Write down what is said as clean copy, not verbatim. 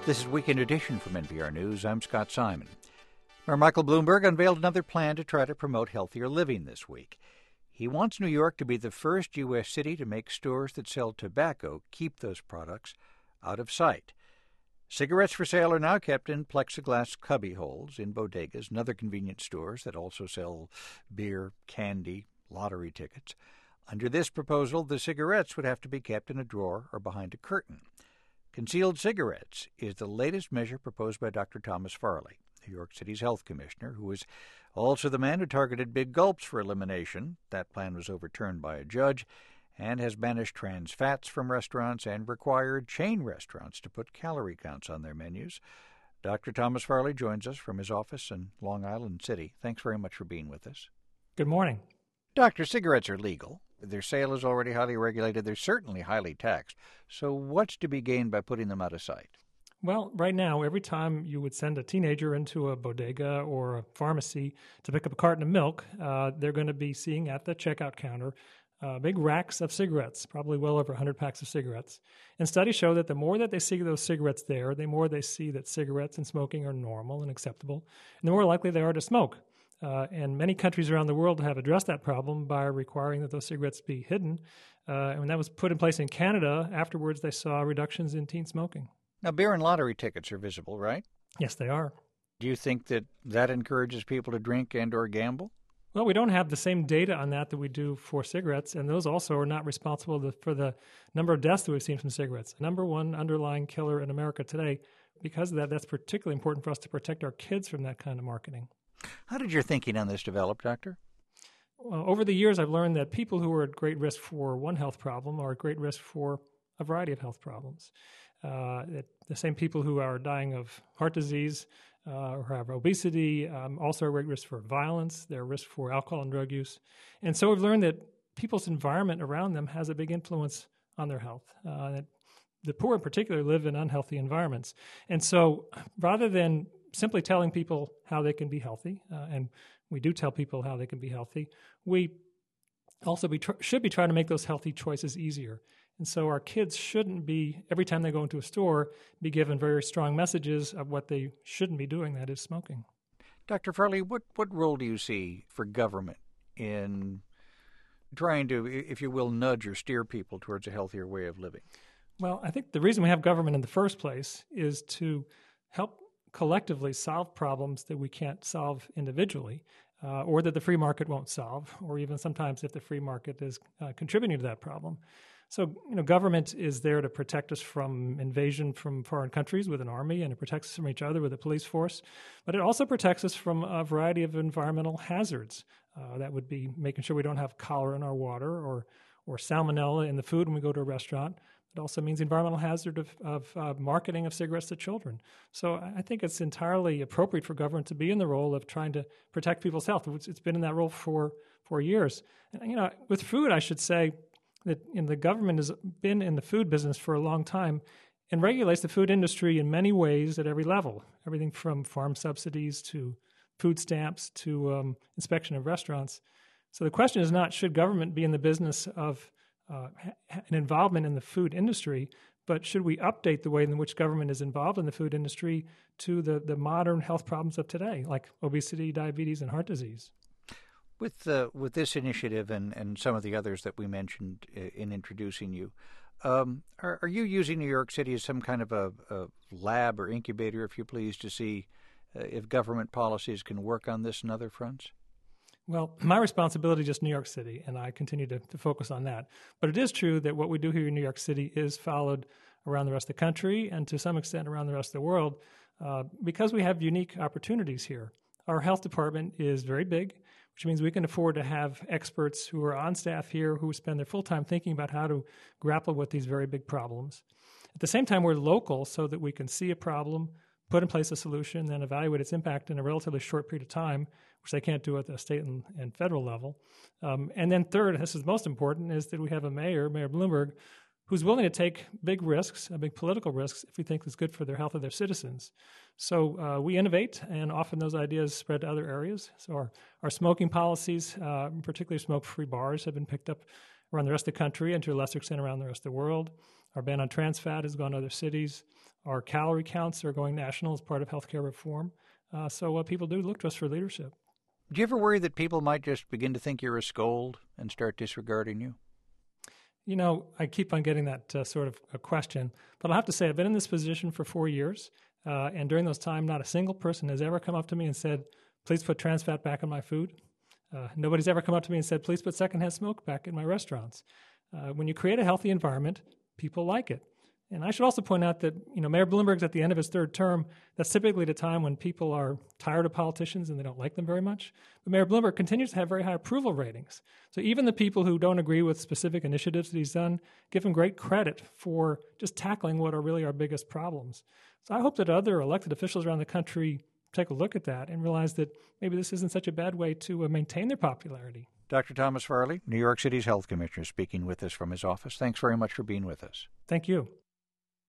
This is Weekend Edition from NPR News. I'm Scott Simon. Mayor Michael Bloomberg unveiled another plan to try to promote healthier living this week. He wants New York to be the first U.S. city to make stores that sell tobacco keep those products out of sight. Cigarettes for sale are now kept in plexiglass cubby holes in bodegas and other convenience stores that also sell beer, candy, lottery tickets. Under this proposal, the cigarettes would have to be kept in a drawer or behind a curtain. Concealed cigarettes is the latest measure proposed by Dr. Thomas Farley, New York City's health commissioner, who is also the man who targeted big gulps for elimination. That plan was overturned by a judge and has banished trans fats from restaurants and required chain restaurants to put calorie counts on their menus. Dr. Thomas Farley joins us from his office in Long Island City. Thanks very much for being with us. Good morning. Doctor, cigarettes are legal. Their sale is already highly regulated. They're certainly highly taxed. So what's to be gained by putting them out of sight? Well, right now, every time you would send a teenager into a bodega or a pharmacy to pick up a carton of milk, they're going to be seeing at the checkout counter big racks of cigarettes, probably well over 100 packs of cigarettes. And studies show that the more that they see those cigarettes there, the more they see that cigarettes and smoking are normal and acceptable, and the more likely they are to smoke. And many countries around the world have addressed that problem by requiring that those cigarettes be hidden. And when that was put in place in Canada, afterwards they saw reductions in teen smoking. Now, beer and lottery tickets are visible, right? Yes, they are. Do you think that encourages people to drink and or gamble? Well, we don't have the same data on that we do for cigarettes, and those also are not responsible for the number of deaths that we've seen from cigarettes. Number one underlying killer in America today. Because of that, that's particularly important for us to protect our kids from that kind of marketing. How did your thinking on this develop, Doctor? Well, over the years, I've learned that people who are at great risk for one health problem are at great risk for a variety of health problems. The same people who are dying of heart disease or have obesity also are at risk for violence. They're at risk for alcohol and drug use. And so we've learned that people's environment around them has a big influence on their health. That the poor in particular live in unhealthy environments. And so rather than simply telling people how they can be healthy, and we do tell people how they can be healthy, we also should be trying to make those healthy choices easier. And so our kids shouldn't be, every time they go into a store, be given very strong messages of what they shouldn't be doing, that is smoking. Dr. Farley, what role do you see for government in trying to, if you will, nudge or steer people towards a healthier way of living? Well, I think the reason we have government in the first place is to help collectively solve problems that we can't solve individually, or that the free market won't solve, or even sometimes if the free market is contributing to that problem. So, government is there to protect us from invasion from foreign countries with an army, and it protects us from each other with a police force. But it also protects us from a variety of environmental hazards. That would be making sure we don't have cholera in our water or salmonella in the food when we go to a restaurant. It also means the environmental hazard of marketing of cigarettes to children. So I think it's entirely appropriate for government to be in the role of trying to protect people's health. It's been in that role for years. And, with food, I should say that the government has been in the food business for a long time and regulates the food industry in many ways at every level, everything from farm subsidies to food stamps to inspection of restaurants. So the question is not, should government be in the business of an involvement in the food industry, but should we update the way in which government is involved in the food industry to the modern health problems of today, like obesity, diabetes, and heart disease? With this initiative and some of the others that we mentioned in introducing you, are you using New York City as some kind of a lab or incubator, if you please, to see if government policies can work on this and other fronts? Well, my responsibility is just New York City, and I continue to focus on that. But it is true that what we do here in New York City is followed around the rest of the country and to some extent around the rest of the world because we have unique opportunities here. Our health department is very big, which means we can afford to have experts who are on staff here who spend their full time thinking about how to grapple with these very big problems. At the same time, we're local so that we can see a problem, put in place a solution, then evaluate its impact in a relatively short period of time, which they can't do at the state and federal level. And then third, this is most important, is that we have a mayor, Mayor Bloomberg, who's willing to take big risks, big political risks, if we think it's good for the health of their citizens. So we innovate, and often those ideas spread to other areas. So our smoking policies, particularly smoke-free bars, have been picked up around the rest of the country and to a lesser extent around the rest of the world. Our ban on trans fat has gone to other cities. Our calorie counts are going national as part of healthcare reform. So people do look to us for leadership. Do you ever worry that people might just begin to think you're a scold and start disregarding you? You know, I keep on getting that sort of a question, but I'll have to say I've been in this position for 4 years, and during those time, not a single person has ever come up to me and said, please put trans fat back in my food. Nobody's ever come up to me and said, please put secondhand smoke back in my restaurants. When you create a healthy environment, people like it. And I should also point out that, Mayor Bloomberg's at the end of his third term. That's typically the time when people are tired of politicians and they don't like them very much. But Mayor Bloomberg continues to have very high approval ratings. So even the people who don't agree with specific initiatives that he's done give him great credit for just tackling what are really our biggest problems. So I hope that other elected officials around the country take a look at that and realize that maybe this isn't such a bad way to maintain their popularity. Dr. Thomas Farley, New York City's health commissioner, speaking with us from his office. Thanks very much for being with us. Thank you.